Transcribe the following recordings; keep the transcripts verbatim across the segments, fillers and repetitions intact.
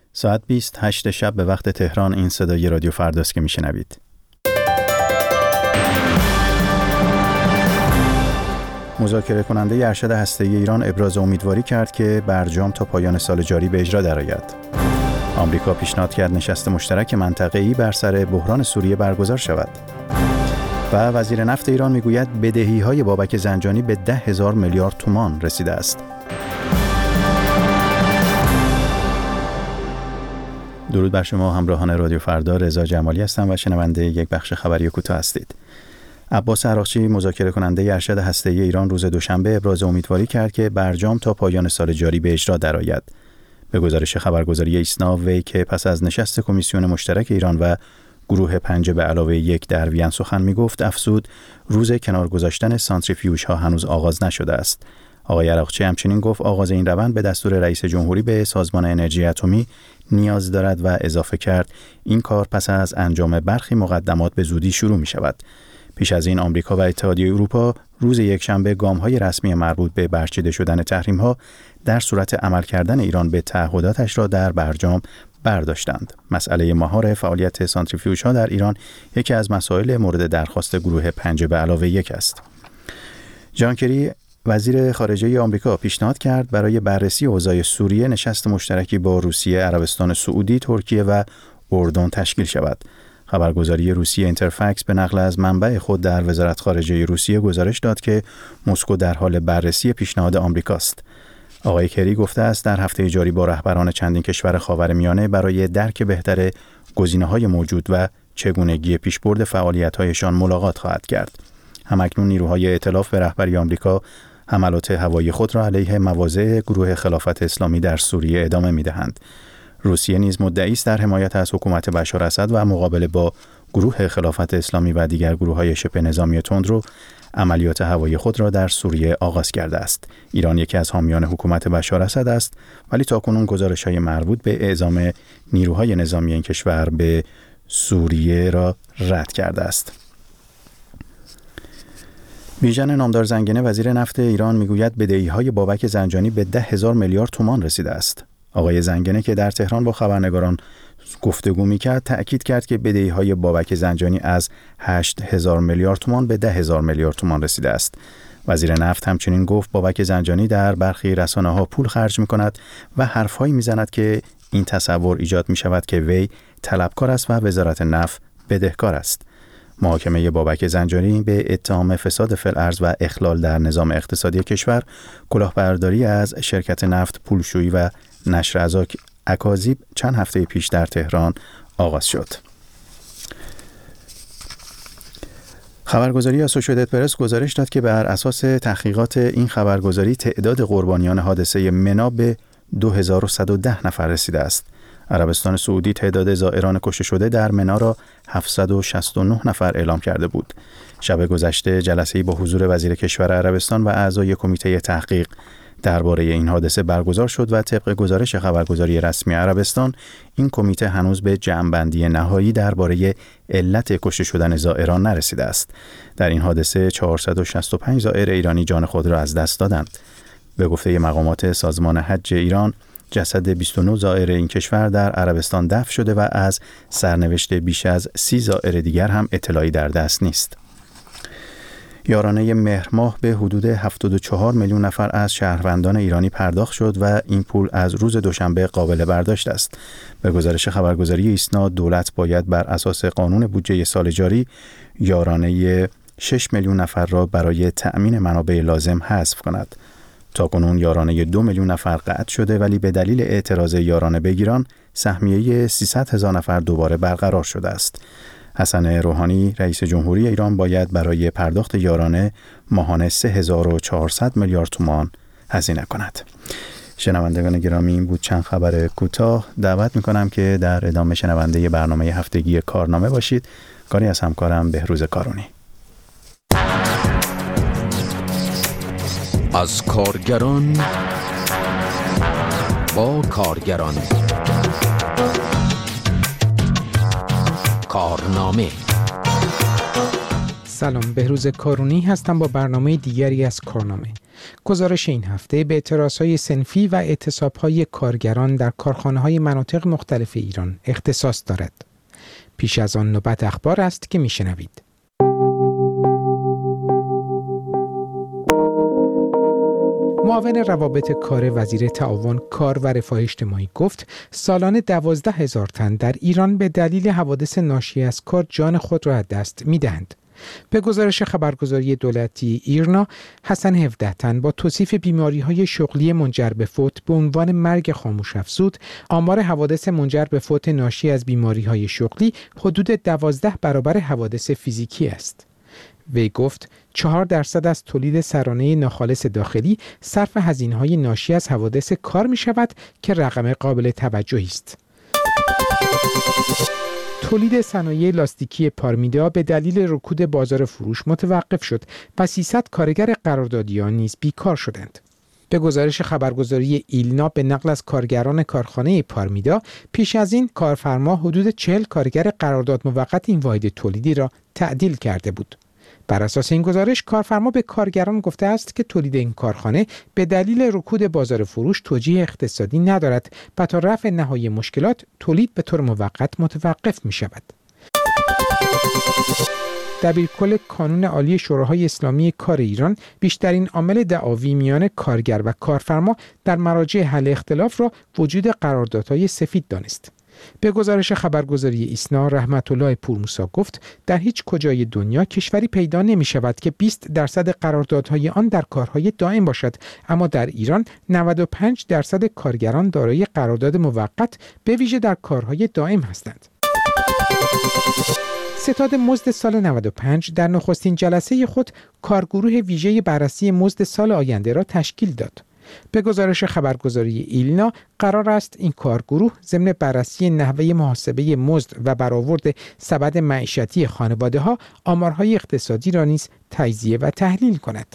ساعت بیست هشت شب به وقت تهران این صدای رادیو فرداست که میشنوید. مذاکره کننده ارشد هسته‌ای ایران ابراز امیدواری کرد که برجام تا پایان سال جاری به اجرا درآید. آمریکا پیشنهاد کرد نشست مشترک منطقه‌ای بر سر بحران سوریه برگزار شود. و وزیر نفت ایران میگوید بدهی‌های بابک زنجانی به ده هزار میلیارد تومان رسیده است. درود بر شما همراهان رادیو فردا، رضا جمالی هستم و شنونده یک بخش خبری کوتاه هستید. عباس عراقچی مذاکره کننده ارشد هسته‌ای ایران روز دوشنبه ابراز امیدواری کرد که برجام تا پایان سال جاری به اجرا درآید. به گزارش خبرگزاری ایسنا، وی که پس از نشست کمیسیون مشترک ایران و گروه پنج به علاوه یک در وین سخن میگفت، افزود روز کنار گذاشتن سانتریفیوژ ها هنوز آغاز نشده است. آقای عراقچی همچنین گفت آغاز این روند به دستور رئیس جمهوری به سازمان انرژی اتمی نیاز دارد و اضافه کرد این کار پس از انجام برخی مقدمات به زودی شروع می شود. پیش از این آمریکا و اتحادیه اروپا روز یکشنبه گام‌های رسمی مربوط به برچیده شدن تحریم‌ها در صورت عمل کردن ایران به تعهداتش را در برجام برداشتند. مسئله مهار فعالیت سانتریفیوژها در ایران یکی از مسائل مورد درخواست گروه پنج به علاوه یک است. جان کری وزیر خارجه آمریکا پیشنهاد کرد برای بررسی اوضاع سوریه نشست مشترکی با روسیه، عربستان سعودی، ترکیه و اردن تشکیل شود. خبرگزاری روسیه اینترفکس به نقل از منبع خود در وزارت خارجه روسیه گزارش داد که مسکو در حال بررسی پیشنهاد آمریکاست. آقای کری گفته است در هفته جاری با رهبران چندین کشور خاورمیانه برای درک بهتر گزینه‌های موجود و چگونگی پیشبرد فعالیت‌هایشان ملاقات خواهد کرد. همکنون نیروهای ائتلاف به رهبری آمریکا حملات هوایی خود را علیه مواضع گروه خلافت اسلامی در سوریه ادامه می‌دهند. روسیه نیز مدعی است در حمایت از حکومت بشار اسد و مقابله با گروه خلافت اسلامی و دیگر گروه‌های شبه نظامی تندرو عملیات هوایی خود را در سوریه آغاز کرده است. ایران یکی از حامیان حکومت بشار اسد است، ولی تاکنون گزارش‌های مربوط به اعزام نیروهای نظامی این کشور به سوریه را رد کرده است. بیژن نامدار زنگنه وزیر نفت ایران میگوید بدهی‌های بابک زنجانی به ده هزار میلیارد تومان رسیده است. آقای زنگنه که در تهران با خبرنگاران گفتگو میکرد تأکید کرد که بدهی‌های بابک زنجانی از هشت هزار میلیارد تومان به ده هزار میلیارد تومان رسیده است. وزیر نفت همچنین گفت بابک زنجانی در برخی رسانه‌ها پول خرج می‌کند و حرف‌هایی می‌زند که این تصور ایجاد می‌شود که وی طلبکار است و وزارت نفت بدهکار است. محاکمه بابک زنجانی به اتهام فساد فی الارض و اخلال در نظام اقتصادی کشور، کلاهبرداری از شرکت نفت، پولشویی و نشر اکاذیب چند هفته پیش در تهران آغاز شد. خبرگزاری اسوشییتد پرس گزارش داد که بر اساس تحقیقات این خبرگزاری تعداد قربانیان حادثه منا به دو هزار و صد و ده نفر رسیده است. عربستان سعودی تعداد زائران کشته شده در منا را هفتصد و شصت و نه نفر اعلام کرده بود. شب گذشته جلسه‌ای با حضور وزیر کشور عربستان و اعضای کمیته تحقیق درباره این حادثه برگزار شد و طبق گزارش خبرگزاری رسمی عربستان این کمیته هنوز به جمع‌بندی نهایی درباره علت کشته شدن زائران نرسیده است. در این حادثه چهارصد و شصت و پنج زائر ایرانی جان خود را از دست دادند. به گفته مقامات سازمان حج ایران، جسد بیست و نه زائر این کشور در عربستان دفن شده و از سرنوشت بیش از سی زائر دیگر هم اطلاعی در دست نیست. یارانه مهر ماه به حدود هفتاد و چهار میلیون نفر از شهروندان ایرانی پرداخت شد و این پول از روز دوشنبه قابل برداشت است. به گزارش خبرگزاری ایسنا، دولت باید بر اساس قانون بودجه سال جاری یارانه شش میلیون نفر را برای تأمین منابع لازم حذف کند. تاکنون یارانه دو میلیون نفر قطع شده، ولی به دلیل اعتراض یارانه بگیران سهمیه سیصد هزار نفر دوباره برقرار شده است. حسن روحانی رئیس جمهوری ایران باید برای پرداخت یارانه ماهانه سه هزار و چهارصد میلیارد تومان هزینه کند. شنوندگان گرامی، این بود چند خبر کوتاه. دعوت میکنم که در ادامه شنونده برنامه هفتگی کارنامه باشید. کاری از همکارم بهروز کارونی. از کارگران با کارگران، کارنامه. سلام، بهروز کارونی هستم با برنامه دیگری از کارنامه. گزارش این هفته به اعتراضهای صنفی و اعتصابهای کارگران در کارخانه‌های مناطق مختلف ایران اختصاص دارد. پیش از آن نوبت اخبار است که میشنوید. معاون روابط کار وزیر تعاون کار و رفاه اجتماعی گفت سالانه دوازده هزار تن در ایران به دلیل حوادث ناشی از کار جان خود را از دست می‌دهند. به گزارش خبرگزاری دولتی ایرنا، حسن هفده تن با توصیف بیماری‌های شغلی منجر به فوت به عنوان مرگ خاموش افزود، آمار حوادث منجر به فوت ناشی از بیماری‌های شغلی حدود دوازده برابر حوادث فیزیکی است. وی گفت چهار درصد از تولید سرانه ناخالص داخلی صرف هزینه‌های ناشی از حوادث کار می‌شود که رقم قابل توجهی است. تولید صنایع لاستیکی پارمیدا به دلیل رکود بازار فروش متوقف شد و سیصد کارگر قراردادیان نیز بیکار شدند. به گزارش خبرگزاری ایلنا به نقل از کارگران کارخانه پارمیدا، پیش از این کارفرما حدود چهل کارگر قرارداد موقت این واحد تولیدی را تعدیل کرده بود. بر اساس این گزارش، کارفرما به کارگران گفته است که تولید این کارخانه به دلیل رکود بازار فروش توجیه اقتصادی ندارد و تا رفع نهایی مشکلات تولید به طور موقت متوقف می شود. دبیرکل کانون عالی شوراهای اسلامی کار ایران بیشترین عامل دعاوی میان کارگر و کارفرما در مراجع حل اختلاف را وجود قراردادهای سفید دانست. به گزارش خبرگزاری ایسنا، رحمت الله پورموسا گفت در هیچ کجای دنیا کشوری پیدا نمی شود که بیست درصد قراردادهای آن در کارهای دائم باشد، اما در ایران نود و پنج درصد کارگران دارای قرارداد موقت به ویژه در کارهای دائم هستند. ستاد مزد سال نود و پنج در نخستین جلسه خود کارگروه ویژه بررسی مزد سال آینده را تشکیل داد. به گزارش خبرگزاری ایلنا، قرار است این کارگروه ضمن بررسی نحوه محاسبه مزد و برآورد سبد معیشتی خانواده‌ها، آمارهای اقتصادی را نیز تجزیه و تحلیل کند.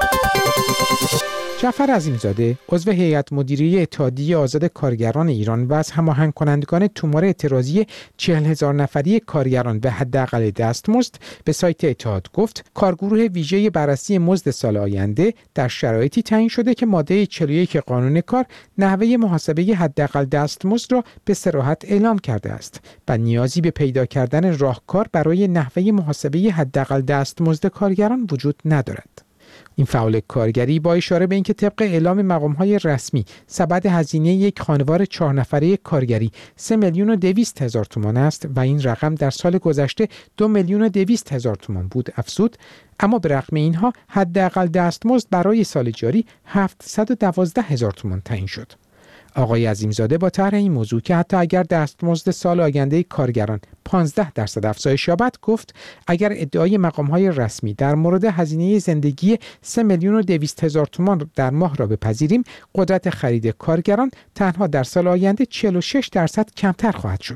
جعفر عظیمزاده، عضو هیئت مدیره اتحادیه آزاد کارگران ایران و از هماهنگ کنندگان تومار اعتراضی چهل هزار نفری کارگران به حداقل دستمزد، به سایت اتحاد گفت کارگروه ویژه بررسی مزد سال آینده در شرایطی تعیین شده که ماده چهل و یک قانون کار نحوه محاسبه حداقل دستمزد را به صراحت اعلام کرده است و نیازی به پیدا کردن راهکار برای نحوه محاسبه حداقل دستمزد کارگران وجود ندارد. این فعال کارگری با اشاره به اینکه طبق اعلام مقام‌های رسمی سبد هزینه یک خانوار چهار نفره کارگری سه میلیون و دویست هزار تومان است و این رقم در سال گذشته دو میلیون و دویست هزار تومان بود افزود، اما به رغم اینها حداقل دستمزد برای سال جاری هفتصد و دوازده هزار تومان تعیین شد. آقای عظیمزاده با طرح این موضوع که حتی اگر دستمزد سال آینده کارگران پانزده درصد افزایش یابد گفت اگر ادعای مقام‌های رسمی در مورد هزینه زندگی سه میلیون و دویست هزار تومان در ماه را بپذیریم، قدرت خرید کارگران تنها در سال آینده چهل و شش درصد کمتر خواهد شد.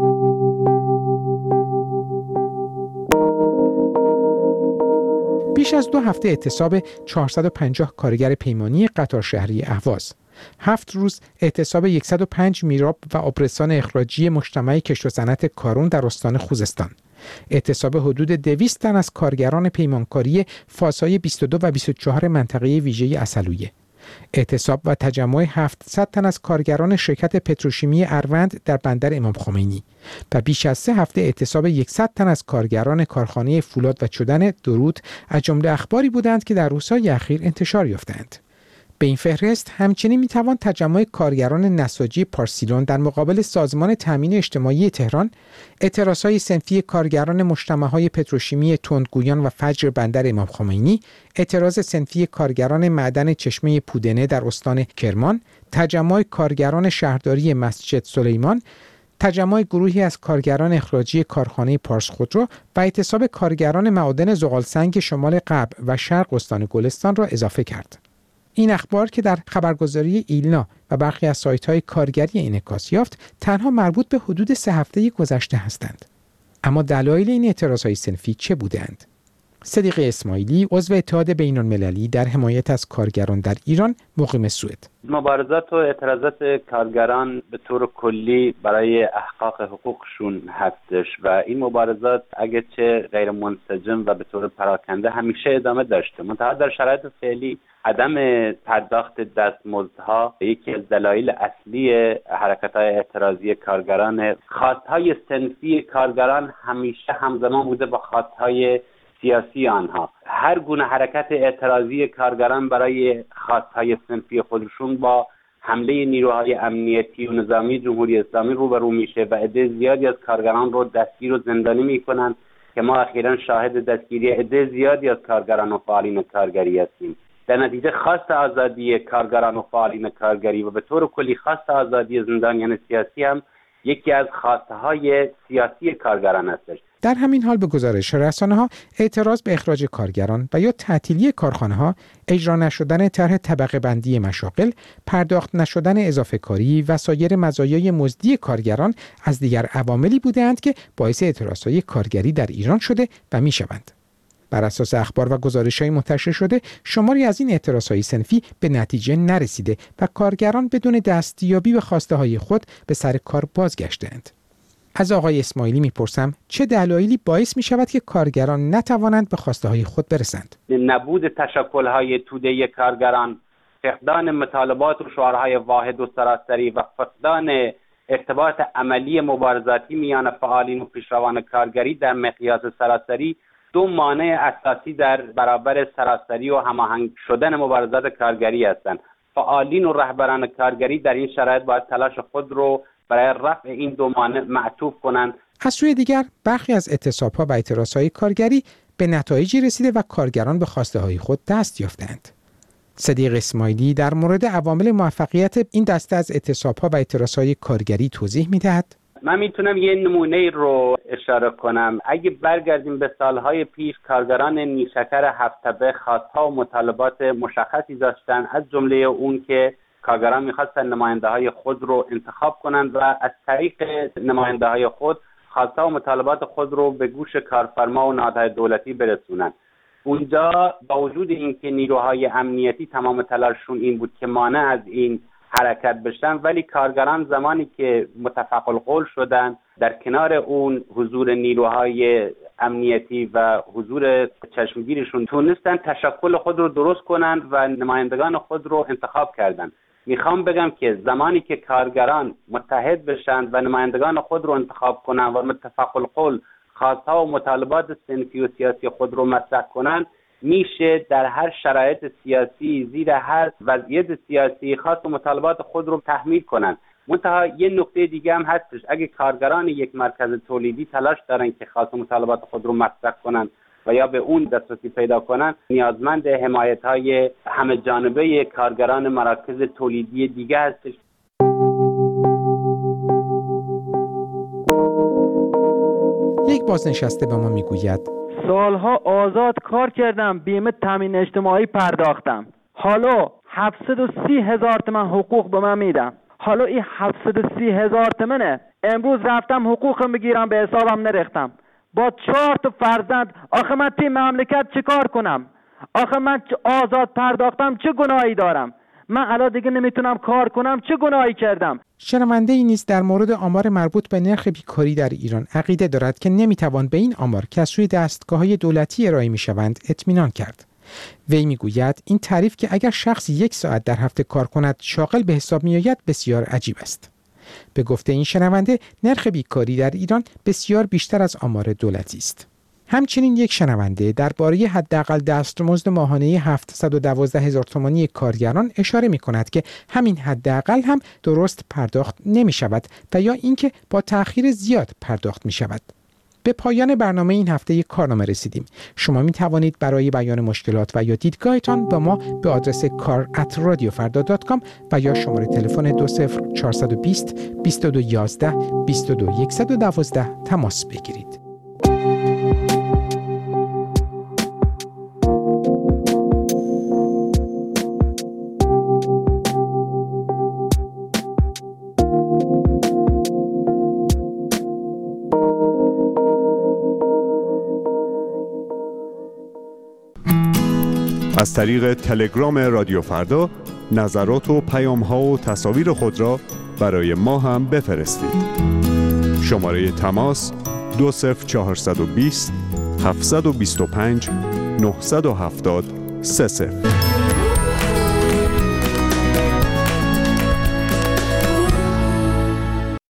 بیش از دو هفته اعتصاب چهارصد و پنجاه کارگر پیمانی قطار شهری اهواز. هفت روز اعتصاب صد و پنج میراب و آبرسان اخراجی مجتمع کشت و صنعت کارون در استان خوزستان. اعتصاب حدود دویست تن از کارگران پیمانکاری فازهای بیست و دو و بیست و چهار منطقه ویژه عسلویه. اعتصاب و تجمع هفتصد تن از کارگران شرکت پتروشیمی اروند در بندر امام خمینی و بیش از سه هفته اعتصاب صد تن از کارگران کارخانه فولاد و چدن درود از جمله اخباری بودند که در روزهای اخیر انتشار یافتند. به این فهرست همچنین میتوان تجمع کارگران نساجی پارسیلون در مقابل سازمان تامین اجتماعی تهران، اعتراضهای صنفی کارگران مجتمع‌های پتروشیمی تندگویان و فجر بندر امام خمینی، اعتراض صنفی کارگران معدن چشمه پودنه در استان کرمان، تجمع کارگران شهرداری مسجد سلیمان، تجمع گروهی از کارگران اخراجی کارخانه پارس خودرو و اعتصاب کارگران معادن زغالسنگ شمال غرب و شرق استان گلستان را اضافه کرد. این اخبار که در خبرگزاری ایلنا و برخی از سایت‌های کارگری انعکاس یافت، تنها مربوط به حدود سه هفته گذشته هستند. اما دلایل این اعتراض‌های صنفی چه بودند؟ صدیق اسماعیلی عضو اتحاد بین‌المللی در حمایت از کارگران در ایران مقیم سوئد. مبارزات و اعتراضات کارگران به طور کلی برای احقاق حقوقشون هستش و این مبارزات اگه چه غیر منسجم و به طور پراکنده همیشه ادامه داشته. منتها در شرایط فعلی عدم پرداخت دستمزدها یکی از دلایل اصلی حرکت‌های اعتراضی کارگران. خواست‌های صنفی کارگران همیشه همزمان بوده با خواست‌های سیاسی آنها. هر گونه حرکت اعتراضی کارگران برای خواست‌های صنفی خودشون با حمله نیروهای امنیتی و نظامی جمهوری اسلامی روبرو میشه و عده زیادی از کارگران رو دستگیر و زندانی میکنن که ما اخیراً شاهد دستگیری عده زیادی از کارگران و فعالین کارگری هستیم. در نتیجه خواست آزادی کارگران و فعالین کارگری و به طور کلی خواست آزادی زندانیان سیاسی هم یکی از خواستهای سیاسی کارگران هستش. در همین حال به گزارش رسانه‌ها اعتراض به اخراج کارگران و یا تعطیلی کارخانه‌ها، اجرا نشدن طرح طبقه بندی مشاغل، پرداخت نشدن اضافه کاری و سایر مزایای مزدی کارگران از دیگر عواملی بودند که باعث اعتراضهای کارگری در ایران شده و می‌شوند. بر اساس اخبار و گزارش‌های منتشر شده، شماری از این اعتراضهای صنفی به نتیجه نرسیده و کارگران بدون دستیابی به خواسته‌های خود به سر کار بازگشتند. از آقای اسماعیلی میپرسم چه دلایلی باعث می شود که کارگران نتوانند به خواسته های خود برسند؟ نبود تشکل‌های توده کارگران، فقدان مطالبات و شعارهای واحد و سراسری و فقدان ارتباط عملی مبارزاتی میان فعالین و پیشروان کارگری در مقیاس سراسری دو مانع اساسی در برابر سراسری و هماهنگ شدن مبارزات کارگری هستند. فعالین و رهبران کارگری در این شرایط باید تلاش خود رو برای رفع این دو مانع معطوف کنند. از سوی دیگر برخی از اعتصاب‌ها و اعتراضهای کارگری به نتایجی رسیده و کارگران به خواسته‌های خود دست یافتند. صدیق اسماعیلی در مورد عوامل موفقیت این دسته از اعتصاب‌ها و اعتراضهای کارگری توضیح می‌دهد. من میتونم یه نمونه رو اشاره کنم. اگه برگردیم به سالهای پیش، کارگران نیشکر هفت‌تبه خواست‌ها و مطالبات مشخصی داشتن، از جمله اون که کارگران میخواستن نماینده های خود رو انتخاب کنند و از طریق نماینده های خود خواسته و مطالبات خود رو به گوش کارفرما و نهادهای دولتی برسونند. اونجا با وجود اینکه نیروهای امنیتی تمام تلاششون این بود که مانع از این حرکت بشن، ولی کارگران زمانی که متفق القول شدن در کنار اون حضور نیروهای امنیتی و حضور چشمگیرشون تونستن تشکل خود رو درست کنند و نمایندگان خود رو انتخاب کردند. میخوام بگم که زمانی که کارگران متحد بشن و نمایندگان خود رو انتخاب کنن و متفق القول خواستها و مطالبات صنفی و سیاسی خود رو مطرح کنن، میشه در هر شرایط سیاسی زیر هر وضعیت سیاسی خواست و مطالبات خود رو تحمیل کنن. منتها یه نکته دیگه هم هستش، اگه کارگران یک مرکز تولیدی تلاش دارن که خواست و مطالبات خود رو مطرح کنن و یا به اون دسترسی پیدا کنن، نیازمند حمایت‌های همه جانبه کارگران مراکز تولیدی دیگه هستش. یک بازنشسته به ما میگوید سالها آزاد کار کردم، بیمه تامین اجتماعی پرداختم، حالا هفتصد و سی هزار تومان حقوق به من میدم. حالا این هفتصد و سی هزار تومنه، امروز رفتم حقوقم بگیرم به حسابم نرختم. با چهار تا فرزند، آخه من توی مملکت چه کار کنم؟ آخه من آزاد پرداختم، چه گناهی دارم؟ من الان دیگه نمیتونم کار کنم، چه گناهی کردم؟ شنونده ای نیز در مورد آمار مربوط به نرخ بیکاری در ایران عقیده دارد که نمیتوان به این آمار که از سوی دستگاه‌های دولتی ارائه میشوند اطمینان کرد. وی میگوید این تعریف که اگر شخص یک ساعت در هفته کار کند شاغل به حساب میآید بسیار عجیب است. به گفته این شنونده نرخ بیکاری در ایران بسیار بیشتر از آمار دولتی است. همچنین یک شنونده درباره حداقل دستمزد ماهانه هفتصد و دوازده هزار تومانی کارگران اشاره می کند که همین حداقل هم درست پرداخت نمی شود و یا اینکه با تأخیر زیاد پرداخت می شود. به پایان برنامه این هفته یک کارنامه رسیدیم. شما می توانید برای بیان مشکلات و یا دیدگاهتان با ما به آدرس کار ات رادیو فردا دات کام و یا شماره تلفن دو صفر چهار دو صفر بیست و دو یازده بیست و دو صد و دوازده تماس بگیرید. از طریق تلگرام رادیو فردا نظرات و پیام ها و تصاویر خود را برای ما هم بفرستید. شماره تماس دو صفر چهارصد و بیست هفتصد و بیست و پنج نهصد و هفتاد سه صفر.